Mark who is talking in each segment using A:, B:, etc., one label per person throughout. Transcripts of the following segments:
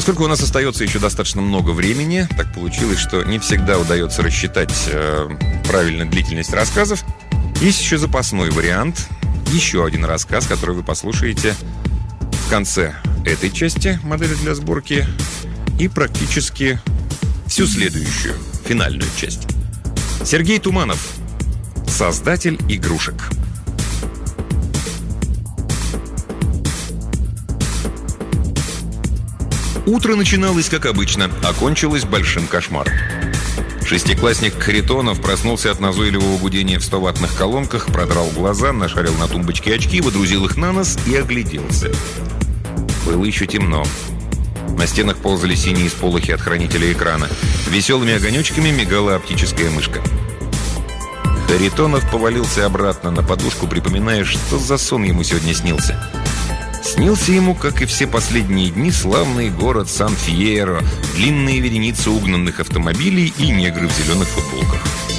A: Поскольку у нас остается еще достаточно много времени, так получилось, что не всегда удается рассчитать правильно длительность рассказов. Есть еще запасной вариант. Еще один рассказ, который вы послушаете в конце этой части модели для сборки и практически всю следующую, финальную часть. Сергей Туманов, создатель игрушек. Утро начиналось, как обычно, а кончилось большим кошмаром. Шестиклассник Харитонов проснулся от назойливого гудения в 100-ваттных колонках, продрал глаза, нашарил на тумбочке очки, водрузил их на нос и огляделся. Было еще темно. На стенах ползали синие сполохи от хранителя экрана. Веселыми огонечками мигала оптическая мышка. Харитонов повалился обратно на подушку, припоминая, что за сон ему сегодня снился. Снился ему, как и все последние дни, славный город Сан-Фьеро, длинные вереницы угнанных автомобилей и негры в зеленых футболках.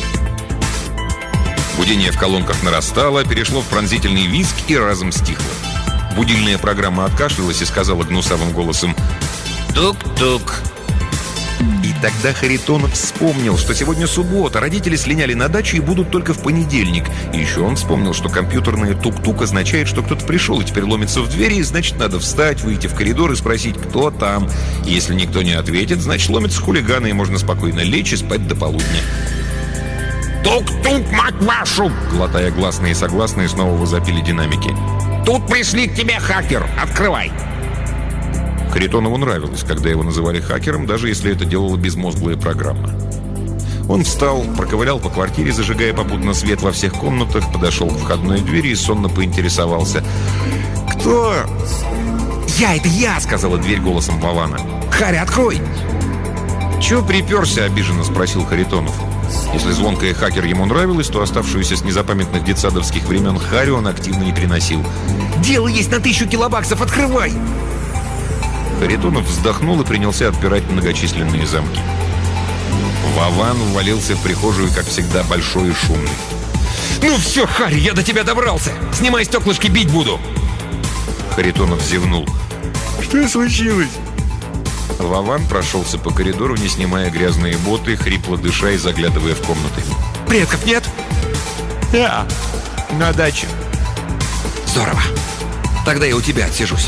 A: Гудение в колонках нарастало, перешло в пронзительный визг и разом стихло. Будильная программа откашлялась и сказала гнусавым голосом: «Тук-тук». И тогда Харитонов вспомнил, что сегодня суббота, родители слиняли на дачу и будут только в понедельник. И еще он вспомнил, что компьютерное тук-тук означает, что кто-то пришел и теперь ломится в двери, и значит, надо встать, выйти в коридор и спросить, кто там. И если никто не ответит, значит, ломятся хулиганы, и можно спокойно лечь и спать до полудня.
B: «Тук-тук, мать вашу!»
A: Глотая гласные и согласные, снова возопили динамики.
B: «Тут пришли к тебе, хакер! Открывай!»
A: Харитонову нравилось, когда его называли хакером, даже если это делала безмозглая программа. Он встал, проковылял по квартире, зажигая попутно свет во всех комнатах, подошел к входной двери и сонно поинтересовался: «Кто?»
B: Это я!» — сказала дверь голосом Вована. «Харя, открой!»
A: «Чего приперся?» — обиженно спросил Харитонов. Если звонкая хакер ему нравилась, то оставшуюся с незапамятных детсадовских времен Харю он активно не приносил.
B: «Дело есть на 1000 килобаксов! Открывай!»
A: Харитонов вздохнул и принялся отпирать многочисленные замки. Вован ввалился в прихожую, как всегда, большой и шумный.
B: «Ну все, Харри, я до тебя добрался! Снимай стеклышки, бить буду!»
A: Харитонов зевнул.
B: «Что случилось?»
A: Вован прошелся по коридору, не снимая грязные боты, хрипло дыша и заглядывая в комнаты.
B: «Предков нет?»
A: «Да, на даче».
B: «Здорово! Тогда я у тебя отсижусь».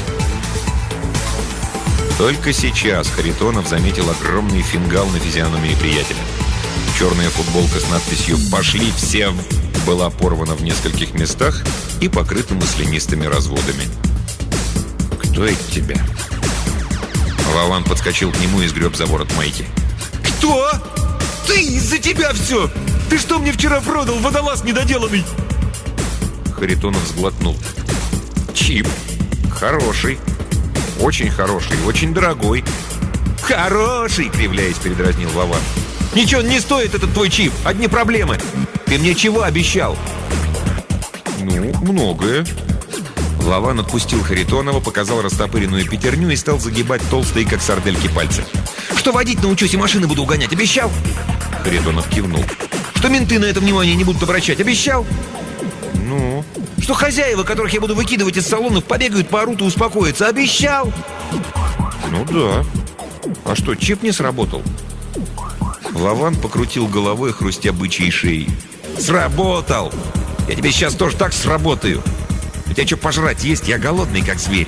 A: Только сейчас Харитонов заметил огромный фингал на физиономии приятеля. Черная футболка с надписью «Пошли все» была порвана в нескольких местах и покрыта маслянистыми разводами. «Кто это тебя?» Вован подскочил к нему и сгреб за ворот майки.
B: «Что? Ты? Из-за тебя все! Ты что мне вчера продал, водолаз недоделанный?»
A: Харитонов сглотнул. «Чип. Хороший. Очень хороший, очень дорогой».
B: «Хороший!» — кривляясь, передразнил Вован.
A: «Ничего не стоит этот твой чип. Одни проблемы. Ты мне чего обещал?» «Ну, многое». Вован отпустил Харитонова, показал растопыренную пятерню и стал загибать толстые, как сардельки, пальцы.
B: «Что водить научусь и машины буду угонять, обещал?»
A: Харитонов кивнул.
B: «Что менты на это внимание не будут обращать, обещал?»
A: «Ну?»
B: «Что хозяева, которых я буду выкидывать из салонов, побегают, поорут и успокоятся, обещал?»
A: «Ну да. А что, чип не сработал?» Вован покрутил головой, хрустя бычьей шеей.
B: «Сработал! Я тебе сейчас тоже так сработаю! У тебя что, пожрать есть? Я голодный, как зверь!»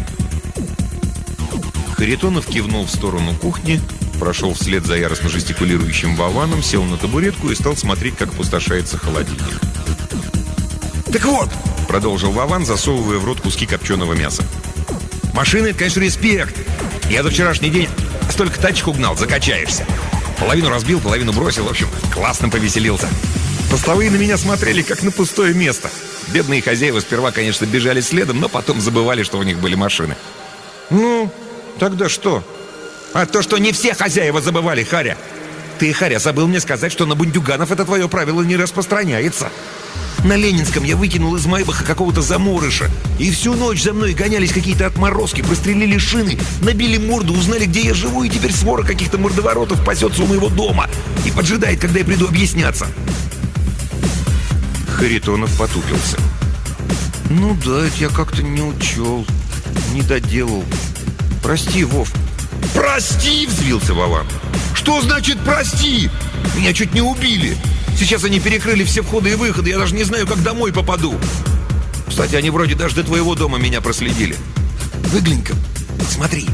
A: Харитонов кивнул в сторону кухни, прошел вслед за яростно жестикулирующим Вованом, сел на табуретку и стал смотреть, как опустошается холодильник.
B: «Так вот!»
A: — продолжил Вован, засовывая в рот куски копченого мяса.
B: «Машина — это, конечно, респект! Я за вчерашний день столько тачек угнал, закачаешься! Половину разбил, половину бросил, в общем, классно повеселился! Постовые на меня смотрели, как на пустое место! Бедные хозяева сперва, конечно, бежали следом, но потом забывали, что у них были машины!»
A: «Ну, тогда что?»
B: «А то, что не все хозяева забывали, Харя! Ты, Харя, забыл мне сказать, что на бундюганов это твое правило не распространяется!» На Ленинском я выкинул из Майбаха какого-то заморыша. И всю ночь за мной гонялись какие-то отморозки, прострелили шины, набили морду, узнали, где я живу, и теперь свора каких-то мордоворотов пасется у моего дома и поджидает, когда я приду объясняться.
A: Харитонов потупился.
B: «Ну да, это я как-то не учел, не доделал. Прости, Вов, «Прости!» — взвился Вован. «Что значит «прости»? Меня чуть не убили. Сейчас они перекрыли все входы и выходы. Я даже не знаю, как домой попаду. Кстати, они вроде даже до твоего дома меня проследили. Выглянь-ка, смотри».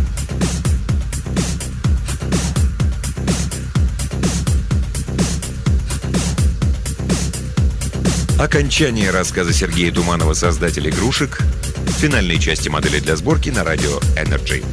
B: Окончание рассказа Сергея Туманова, создателя игрушек, в финальной части модели для сборки на радио Energy.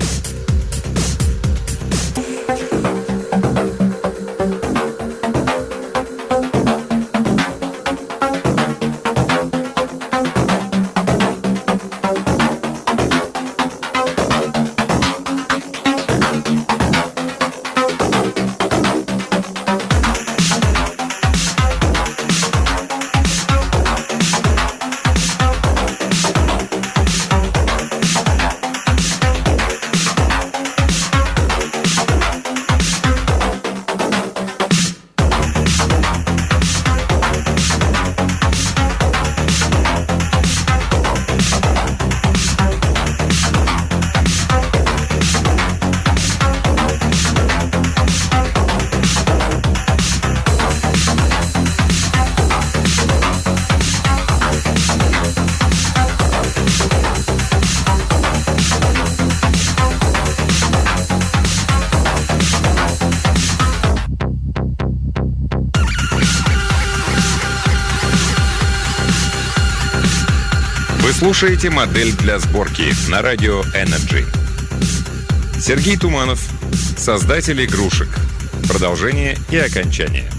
A: Вы слушаете модель для сборки на радио Energy. Сергей Туманов, создатель игрушек. Продолжение и окончание.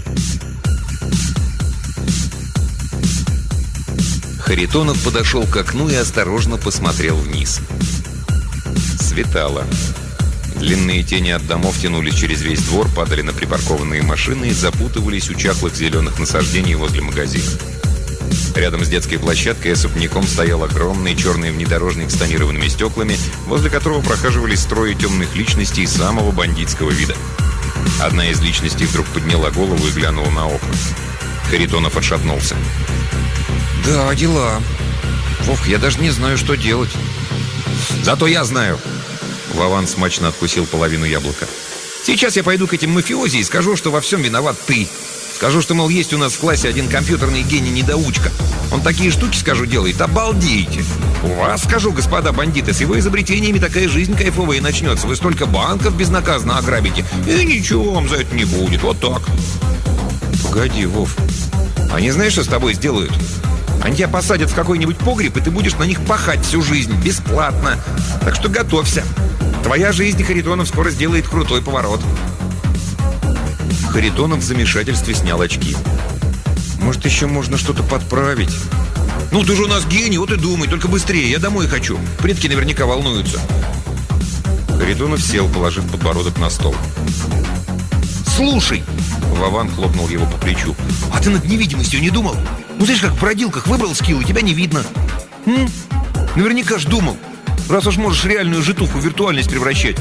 B: Харитонов подошел к окну и осторожно посмотрел вниз.
A: Светало. Длинные тени от домов тянулись через весь двор, падали на припаркованные машины и запутывались у чахлых зеленых насаждений возле магазина. Рядом с детской площадкой особняком стоял огромный черный внедорожник с тонированными стеклами, возле которого прохаживались строи темных личностей самого бандитского вида. Одна из личностей вдруг подняла голову и глянула на окна. Харитонов отшатнулся.
B: «Да, дела. Вовка, я даже не знаю, что делать». «Зато я знаю».
A: Вован смачно откусил половину яблока.
B: «Сейчас я пойду к этим мафиози и скажу, что во всем виноват ты. Скажу, что, мол, есть у нас в классе один компьютерный гений-недоучка. Он такие штуки, скажу, делает, обалдеете. У вас, скажу, господа бандиты, с его изобретениями такая жизнь кайфовая и начнется. Вы столько банков безнаказанно ограбите, и ничего вам за это не будет. Вот так».
A: «Погоди, Вов.
B: Они знаешь, что с тобой сделают? Они тебя посадят в какой-нибудь погреб, и ты будешь на них пахать всю жизнь, бесплатно. Так что готовься. Твоя жизнь, Харитонов, скоро сделает крутой поворот».
A: Харитонов в замешательстве снял очки.
B: «Может, еще можно что-то подправить?» «Ну, ты же у нас гений, вот и думай, только быстрее, я домой хочу. Предки наверняка волнуются».
A: Харитонов сел, положив подбородок на стол.
B: «Слушай!»
A: Вован хлопнул его по плечу.
B: «А ты над невидимостью не думал? Ну, знаешь, как в бродилках выбрал скилл, и тебя не видно. Наверняка ж думал, раз уж можешь реальную житуху в виртуальность превращать».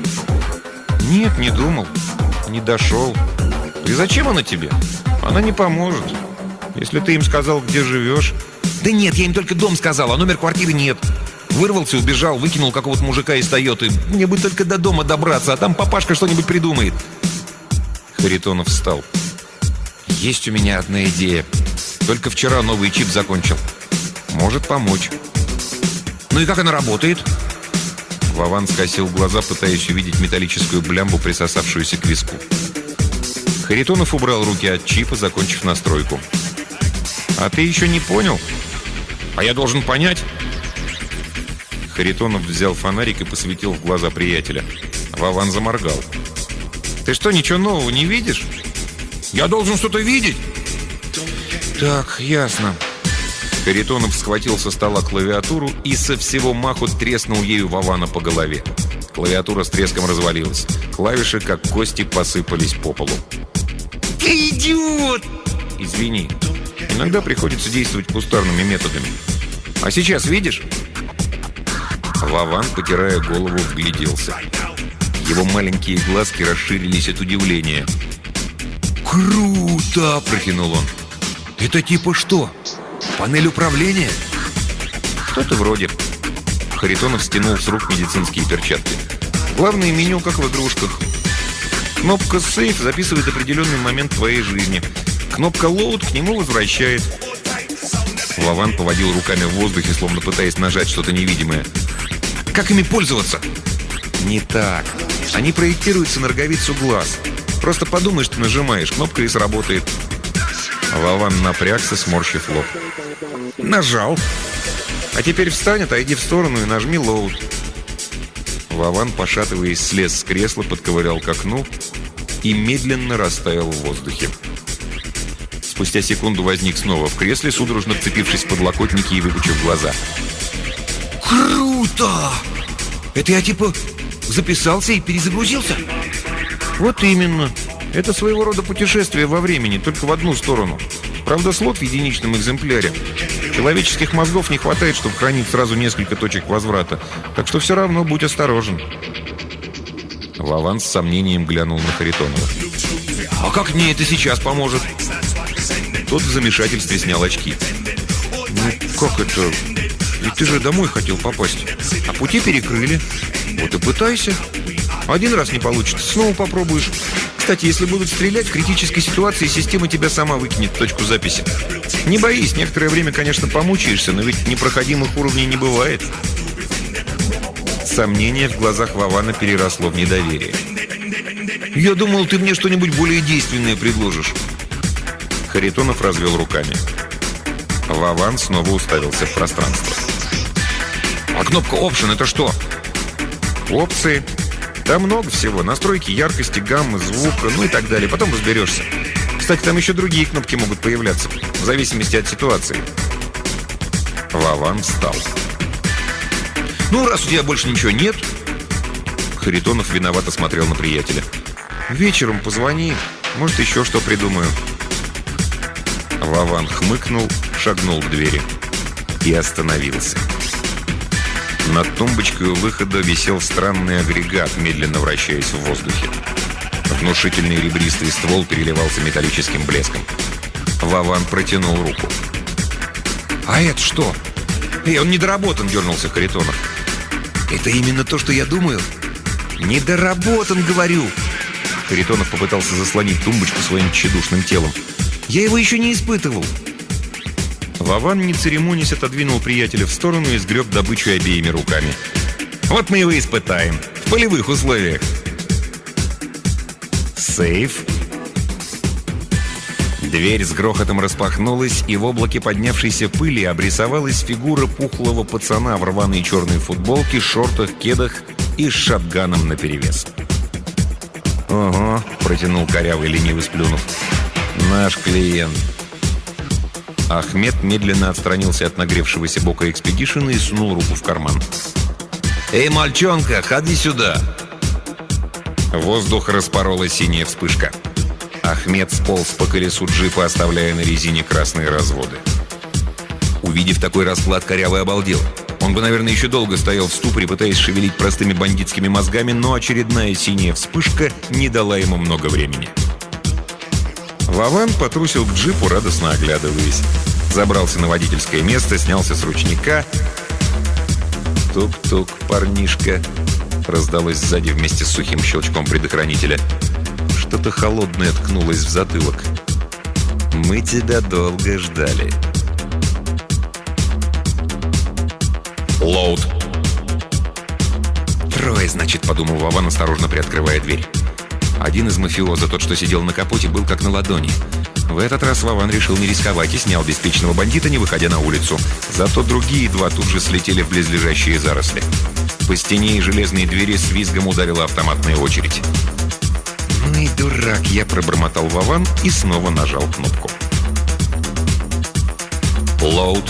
A: «Нет, не думал. Не дошел. И зачем она тебе? Она не поможет. Если ты им сказал, где живешь...»
B: «Да нет, я им только дом сказал, а номер квартиры нет. Вырвался, убежал, выкинул какого-то мужика из Тойоты. Мне бы только до дома добраться, а там папашка что-нибудь придумает».
A: Харитонов встал.
B: «Есть у меня одна идея. Только вчера новый чип закончил. Может помочь». «Ну и как она работает?»
A: Вован скосил глаза, пытаясь увидеть металлическую блямбу, присосавшуюся к виску. Харитонов убрал руки от чипа, закончив настройку. «А ты еще не понял?
B: А я должен понять?»
A: Харитонов взял фонарик и посветил в глаза приятеля. Вован заморгал. «Ты что, ничего нового не видишь?»
B: «Я должен что-то видеть?»
A: «Так, ясно». Харитонов схватил со стола клавиатуру и со всего маху треснул ею Вована по голове. Клавиатура с треском развалилась. Клавиши, как кости, посыпались по полу.
B: «Ты идиот!»
A: «Извини. Иногда приходится действовать кустарными методами. А сейчас видишь?» Вован, потирая голову, вгляделся. Его маленькие глазки расширились от удивления.
B: «Круто!» – протянул он. «Это типа что? Панель управления?»
A: «Что-то вроде». Харитонов стянул с рук медицинские перчатки.
B: Главное меню, как в игрушках. Кнопка «Сейф» записывает определенный момент твоей жизни. Кнопка «Load» к нему возвращает. Вован поводил руками в воздухе, словно пытаясь нажать что-то невидимое. «Как ими пользоваться?» «Не так. Они проектируются на роговицу глаз. Просто подумай, что нажимаешь, кнопка и сработает». Вован напрягся, сморщив лоб. «Нажал. А теперь встань, отойди в сторону и нажми «Load». Вован, пошатываясь, слез с кресла, подковырял к окну и медленно растаял в воздухе. Спустя секунду возник снова в кресле, судорожно вцепившись в подлокотники и выпучив глаза. «Круто! Это я типа записался и перезагрузился?» «Вот именно. Это своего рода путешествие во времени, только в одну сторону. Правда, слот в единичном экземпляре. Человеческих мозгов не хватает, чтобы хранить сразу несколько точек возврата. Так что все равно будь осторожен». Вован с сомнением глянул на Харитонова. «А как мне это сейчас поможет?» Тот в замешательстве снял очки. «Ну, как это? Ведь ты же домой хотел попасть. А пути перекрыли. Вот и пытайся. Один раз не получится, снова попробуешь. Кстати, если будут стрелять, в критической ситуации система тебя сама выкинет в точку записи. Не боись, некоторое время, конечно, помучаешься, но ведь непроходимых уровней не бывает». Сомнение в глазах Вована переросло в недоверие. «Я думал, ты мне что-нибудь более действенное предложишь». Харитонов развел руками. Вован снова уставился в пространство. «А кнопка Option — это что?» «Опции. Там много всего. Настройки яркости, гаммы, звука, ну и так далее. Потом разберешься. Кстати, там еще другие кнопки могут появляться, в зависимости от ситуации». Вован встал. «Ну, раз у тебя больше ничего нет...» Харитонов виновато смотрел на приятеля. «Вечером позвони. Может, еще что придумаю». Вован хмыкнул, шагнул к двери и остановился. Над тумбочкой у выхода висел странный агрегат, медленно вращаясь в воздухе. Внушительный ребристый ствол переливался металлическим блеском. Вован протянул руку. «А это что?» Он недоработан», — дернулся Харитонов. «Это именно то, что я думаю?» «Недоработан, говорю!» Харитонов попытался заслонить тумбочку своим тщедушным телом. «Я его еще не испытывал!» Вован, не церемонясь, отодвинул приятеля в сторону и сгреб добычу обеими руками. «Вот мы его испытаем! В полевых условиях!» Сейф. Дверь с грохотом распахнулась, и в облаке поднявшейся пыли обрисовалась фигура пухлого пацана в рваной черной футболке, шортах, кедах и с шотганом наперевес. «Ого», — протянул корявый, лениво сплюнув. «Наш клиент». Ахмед медленно отстранился от нагревшегося бока экспедишена и сунул руку в карман. «Эй, мальчонка, ходи сюда!» Воздух распорола синяя вспышка. Ахмед сполз по колесу джипа, оставляя на резине красные разводы. Увидев такой расклад, корявый обалдел. Он бы, наверное, еще долго стоял в ступоре, пытаясь шевелить простыми бандитскими мозгами, но очередная синяя вспышка не дала ему много времени. Вован потрусил к джипу, радостно оглядываясь. Забрался на водительское место, снялся с ручника. «Тук-тук, парнишка!» раздалось сзади вместе с сухим щелчком предохранителя. Что-то холодное ткнулось в затылок. «Мы тебя долго ждали». «Лоуд!» «Трое, значит», — подумал Вован, осторожно приоткрывая дверь. Один из мафиоза, тот, что сидел на капоте, был как на ладони. В этот раз Вован решил не рисковать и снял беспечного бандита, не выходя на улицу. Зато другие два тут же слетели в близлежащие заросли. По стене и железной двери с визгом ударила автоматная очередь. «Ну и дурак я», — пробормотал Вован и снова нажал кнопку. «Лоуд».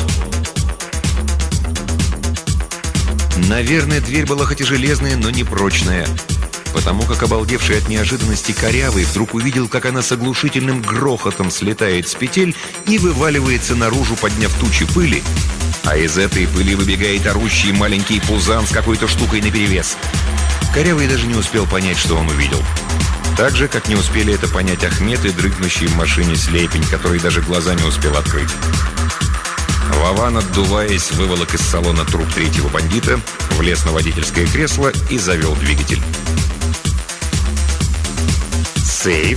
B: Наверное, дверь была хоть и железная, но не прочная. Потому как обалдевший от неожиданности корявый вдруг увидел, как она с оглушительным грохотом слетает с петель и вываливается наружу, подняв тучи пыли, а из этой пыли выбегает орущий маленький пузан с какой-то штукой наперевес. Корявый даже не успел понять, что он увидел. Так же, как не успели это понять Ахмед и дрыгнущий в машине слепень, который даже глаза не успел открыть.
A: Вован, отдуваясь, выволок из салона труп третьего бандита, влез на водительское кресло и завел двигатель. Сейф.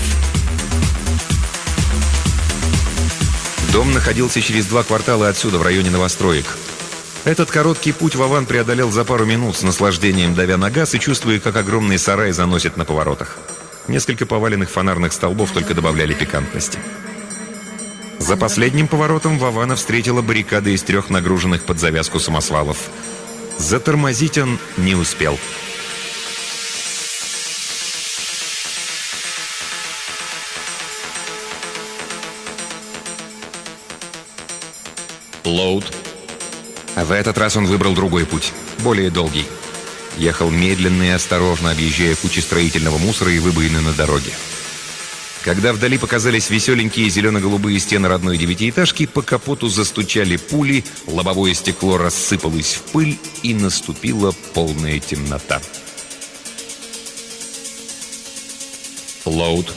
A: Дом находился через 2 квартала отсюда, в районе новостроек. Этот короткий путь Вован преодолел за пару минут, с наслаждением давя на газ и чувствуя, как огромный сарай заносит на поворотах. Несколько поваленных фонарных столбов только добавляли пикантности. За последним поворотом Вована встретила баррикада из 3 нагруженных под завязку самосвалов. Затормозить он не успел. Лоуд. А в этот раз он выбрал другой путь, более долгий. Ехал медленно и осторожно, объезжая кучи строительного мусора и выбоины на дороге. Когда вдали показались веселенькие зелено-голубые стены родной 9-этажки, по капоту застучали пули, лобовое стекло рассыпалось в пыль, и наступила полная темнота. Лоуд.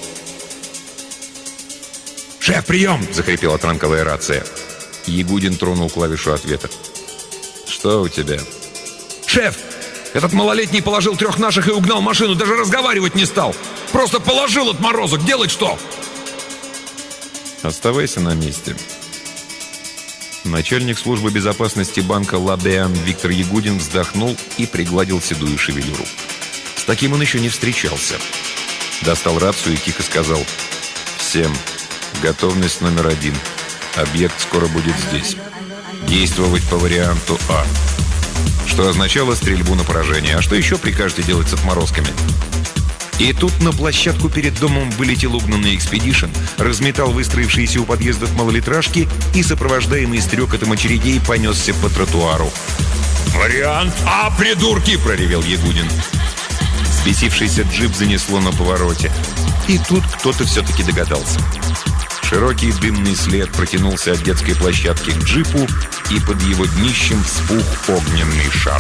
B: «Шеф, прием!» —
A: захрипела транковая рация. Ягудин тронул клавишу ответа. «Что у тебя?»
B: «Шеф, этот малолетний положил 3 наших и угнал машину, даже разговаривать не стал. Просто положил отморозок, делать что?»
A: «Оставайся на месте». Начальник службы безопасности банка «Лабеан» Виктор Ягудин вздохнул и пригладил седую шевелюру. С таким он еще не встречался. Достал рацию и тихо сказал: «Всем, готовность номер 1. Объект скоро будет здесь. Действовать по варианту А». Что означало стрельбу на поражение. А что еще прикажете делать с отморозками? И тут на площадку перед домом вылетел угнанный экспедишн, разметал выстроившиеся у подъездов малолитражки и, сопровождаемый стрекотом очередей, понесся по тротуару.
B: «Вариант А, придурки!» —
A: проревел Ягудин. Взбесившийся джип занесло на повороте. И тут кто-то все-таки догадался. Широкий дымный след протянулся от детской площадки к джипу, и под его днищем вспух огненный шар.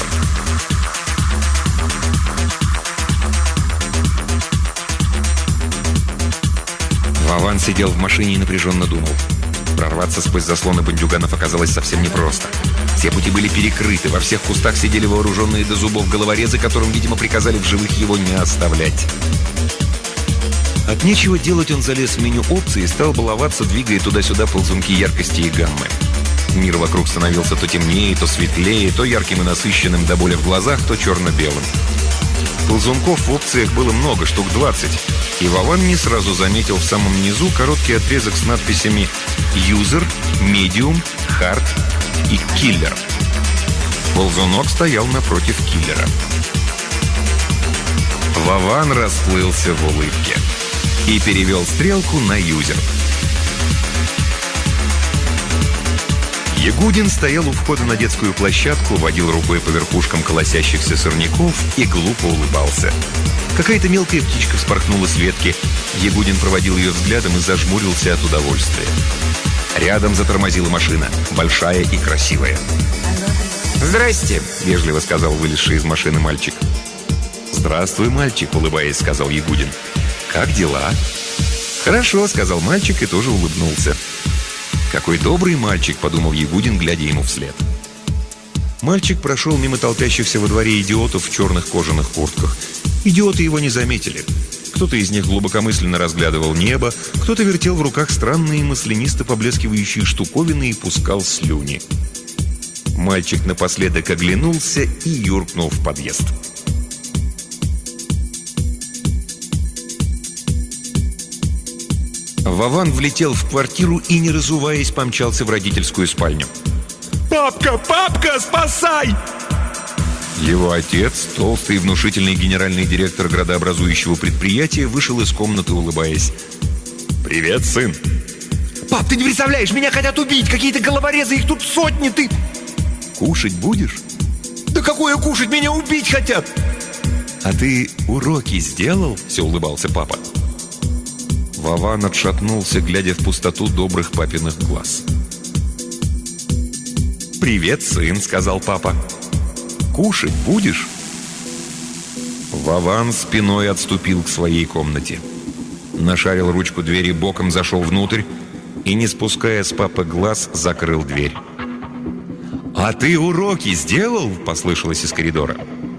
A: Вован сидел в машине и напряженно думал. Прорваться сквозь заслоны бандюганов оказалось совсем непросто. Все пути были перекрыты, во всех кустах сидели вооруженные до зубов головорезы, которым, видимо, приказали в живых его не оставлять. От нечего делать он залез в меню опций и стал баловаться, двигая туда-сюда ползунки яркости и гаммы. Мир вокруг становился то темнее, то светлее, то ярким и насыщенным до боли в глазах, то черно-белым. Ползунков в опциях было много, штук 20, и Вован не сразу заметил в самом низу короткий отрезок с надписями «User», «Medium», «Hard» и «Killer». Ползунок стоял напротив «Киллера». Вован расплылся в улыбке и перевел стрелку на «Юзер». Ягудин стоял у входа на детскую площадку, водил рукой по верхушкам колосящихся сорняков и глупо улыбался. Какая-то мелкая птичка вспорхнула с ветки. Ягудин проводил ее взглядом и зажмурился от удовольствия. Рядом затормозила машина, большая и красивая. «Здрасте», — вежливо сказал вылезший из машины мальчик. «Здравствуй, мальчик», — улыбаясь, сказал Ягудин. «Как дела?» «Хорошо», — сказал мальчик и тоже улыбнулся. «Какой добрый мальчик», — подумал Ягудин, глядя ему вслед. Мальчик прошел мимо толпящихся во дворе идиотов в черных кожаных куртках. Идиоты его не заметили. Кто-то из них глубокомысленно разглядывал небо, кто-то вертел в руках странные маслянисто поблескивающие штуковины и пускал слюни. Мальчик напоследок оглянулся и юркнул в подъезд. Вован влетел в квартиру и, не разуваясь, помчался в родительскую спальню.
B: «Папка, папка, спасай!»
A: Его отец, толстый и внушительный генеральный директор градообразующего предприятия, вышел из комнаты, улыбаясь. «Привет, сын!»
B: «Пап, ты не представляешь, меня хотят убить! Какие-то головорезы, их тут сотни, ты...»
A: «Кушать будешь?»
B: «Да какое кушать? Меня убить хотят!»
A: «А ты уроки сделал?» — все улыбался папа. Вован отшатнулся, глядя в пустоту добрых папиных глаз. «Привет, сын», — сказал папа. «Кушать будешь?» Вован спиной отступил к своей комнате. Нашарил ручку двери, боком зашел внутрь и, не спуская с папы глаз, закрыл дверь.
B: «А ты уроки сделал?» — послышалось из коридора.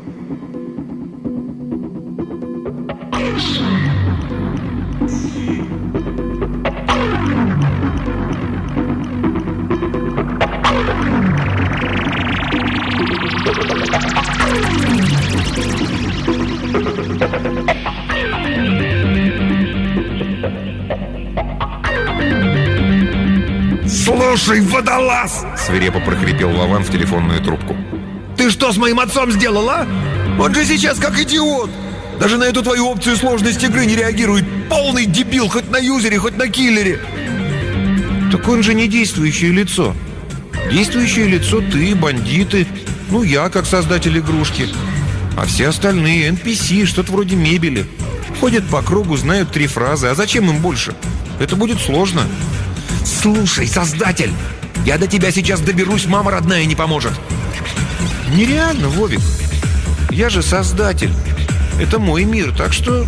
B: «Слушай, водолаз!» — свирепо прохрипел Вован в телефонную трубку. «Ты что с моим отцом сделал, а? Он же сейчас как идиот! Даже на эту твою опцию сложность игры не реагирует! Полный дебил, хоть на юзере, хоть на киллере!» «Так он же не действующее лицо. Действующее лицо ты, бандиты, ну я, как создатель игрушки. А все остальные NPC, что-то вроде мебели. Ходят по кругу, знают 3 фразы. А зачем им больше? Это будет сложно». «Слушай, создатель, я до тебя сейчас доберусь, мама родная не поможет». «Нереально, Вовик. Я же создатель. Это мой мир, так что...»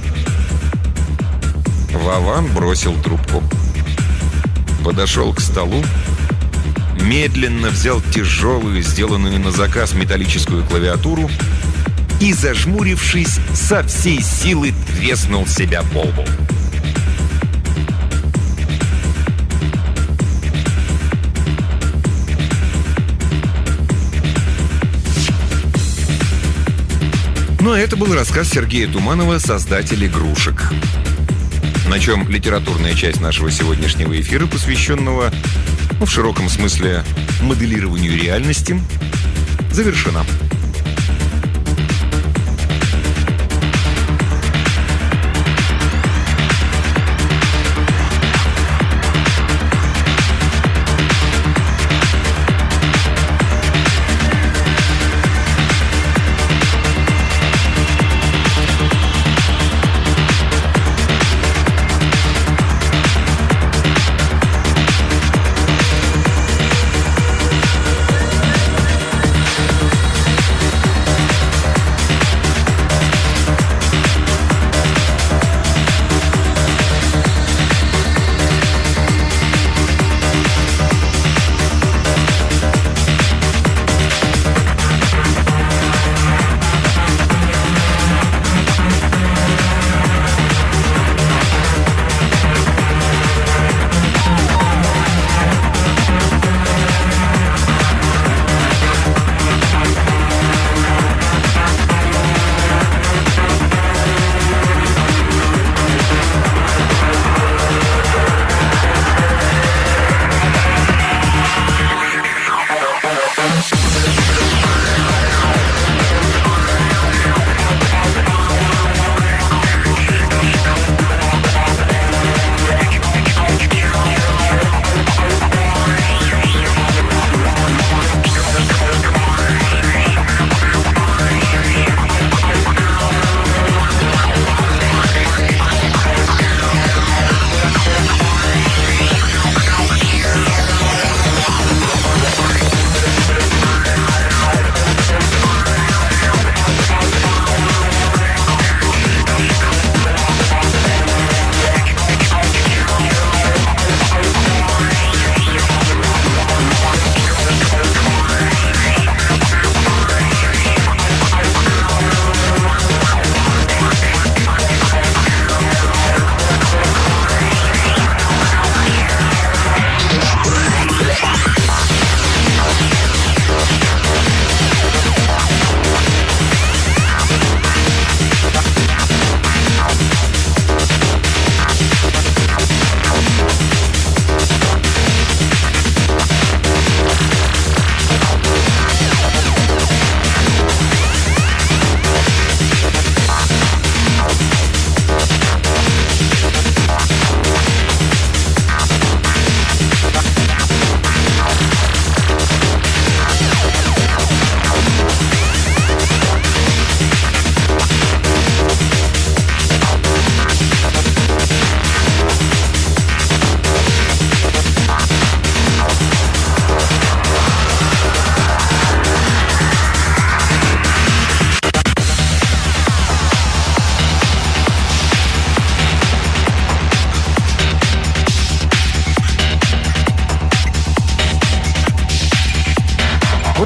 B: Вован бросил трубку. Подошел к столу, медленно взял тяжелую, сделанную на заказ металлическую клавиатуру и, зажмурившись, со всей силы треснул себя по лбу. Ну, а это был рассказ Сергея Туманова «Создатель игрушек», на чем литературная часть нашего сегодняшнего эфира, посвященного, в широком смысле, моделированию реальности, завершена.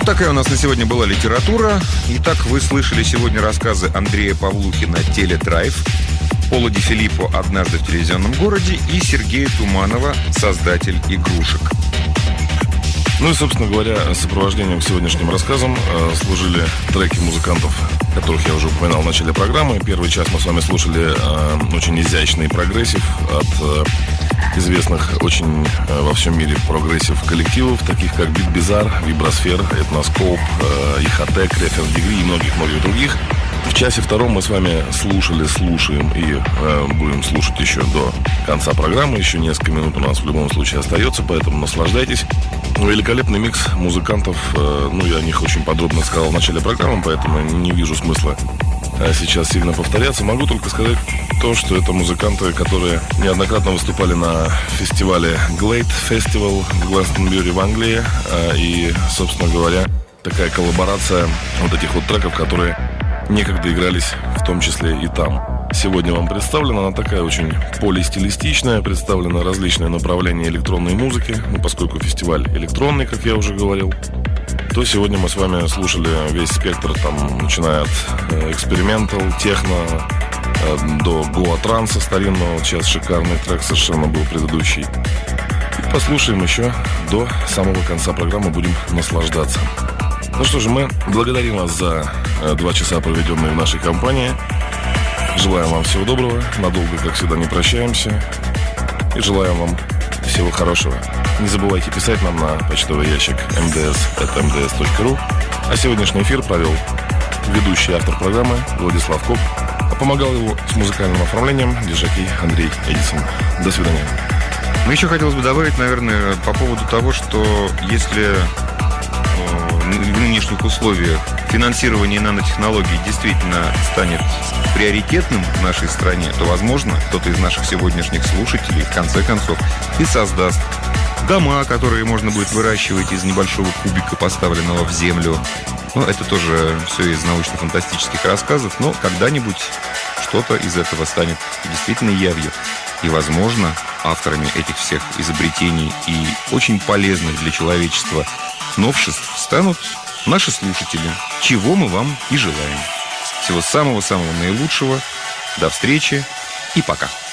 A: Вот такая у нас на сегодня была литература. Итак, вы слышали сегодня рассказы Андрея Павлухина «Теледрайв», Пола Ди Филиппо «Однажды в телевизионном городе» и Сергея Туманова «Создатель игрушек».
C: Ну и, собственно говоря, сопровождением к сегодняшним рассказам служили треки музыкантов, которых я уже упоминал в начале программы. Первый час мы с вами слушали очень изящный прогрессив от известных очень во всем мире прогрессив коллективов, таких как Beat Bizarre, Vibrosfer, Ethnoscope, Ихотек, Рефер Дегри и многих других. В часе втором мы с вами слушаем и будем слушать еще до конца программы. Еще несколько минут у нас в любом случае остается, поэтому наслаждайтесь. Великолепный микс музыкантов. Я о них очень подробно сказал в начале программы, поэтому не вижу смысла сейчас сильно повторяться. Могу только сказать то, что это музыканты, которые неоднократно выступали на фестивале Glade Festival в Гластонбюри в Англии. И, собственно говоря, такая коллаборация вот этих вот треков, которые некогда игрались в том числе и там. Сегодня вам представлена она такая очень полистилистичная, представлено различные направления электронной музыки, поскольку фестиваль электронный, как я уже говорил, то сегодня мы с вами слушали весь спектр, там, начиная от экспериментал, техно, до гоа-транса старинного. Сейчас шикарный трек совершенно был предыдущий. И послушаем еще до самого конца программы, будем наслаждаться. Ну что же, мы благодарим вас за 2 часа, проведенные в нашей компании. Желаем вам всего доброго. Надолго, как всегда, не прощаемся. И желаем вам всего хорошего. Не забывайте писать нам на почтовый ящик mds@mds.ru. А сегодняшний эфир провел ведущий автор программы Владислав Коп. А помогал его с музыкальным оформлением диджей Андрей Эдисон. До свидания.
A: Еще хотелось бы добавить, наверное, по поводу того, что если в нынешних условиях финансирование нанотехнологий действительно станет приоритетным в нашей стране, то, возможно, кто-то из наших сегодняшних слушателей в конце концов и создаст дома, которые можно будет выращивать из небольшого кубика, поставленного в землю. Это тоже все из научно-фантастических рассказов, но когда-нибудь что-то из этого станет действительно явью. И, возможно, авторами этих всех изобретений и очень полезных для человечества новшеств станут наши слушатели, чего мы вам и желаем. Всего самого-самого наилучшего. До встречи и пока.